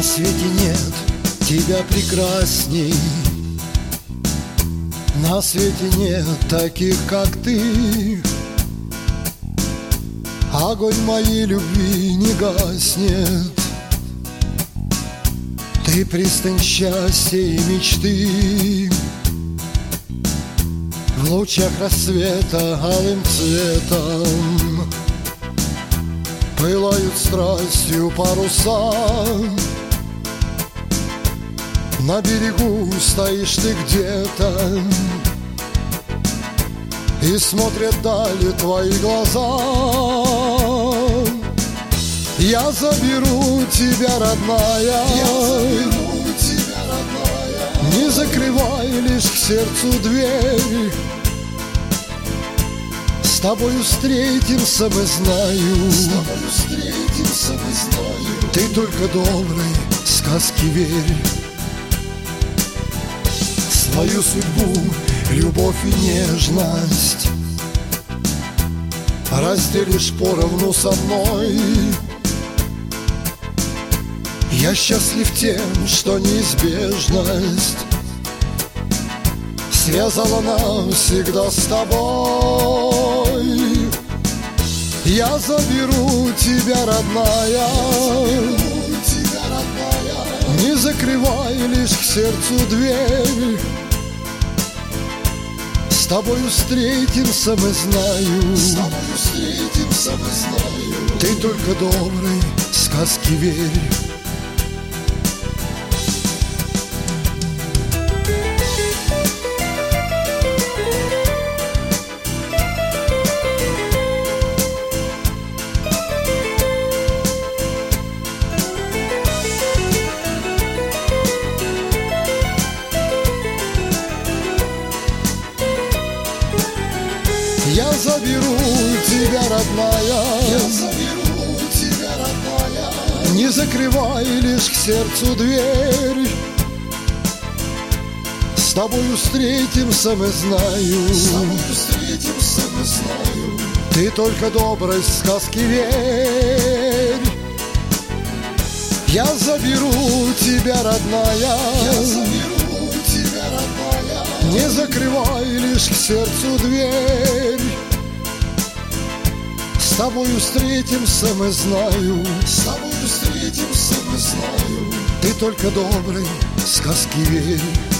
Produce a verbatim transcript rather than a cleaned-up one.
На свете нет тебя прекрасней, на свете нет таких, как ты. Огонь моей любви не гаснет, ты пристань счастья и мечты. В лучах рассвета алым цветом пылают страстью паруса. На берегу стоишь ты где-то, и смотрят вдали твои глаза. Я заберу тебя, родная, я заберу тебя, родная. Не закрывай лишь к сердцу дверь. С тобою встретимся, мы знаю, с тобою встретимся, мы знаю. Ты только доброй сказке верь. Свою судьбу, любовь и нежность разделишь поровну со мной. Я счастлив тем, что неизбежность связала навсегда с тобой. Я заберу тебя, родная, не закрывай лишь к сердцу дверь. С тобою встретимся, мы знаю, с тобою встретимся, мы знаю. Ты только доброй сказке верь. Я заберу тебя, родная, я заберу тебя, родная. Не закрывай лишь к сердцу дверь. С тобою встретимся, мы знаю, с тобою встретимся, мы знаю. Ты только доброй сказке верь. Я заберу тебя, родная, я заберу тебя, родная. Не закрывай лишь к сердцу дверь. С тобою встретимся, мы знаю, с тобою встретимся, мы знаю. Ты только доброй сказке верь.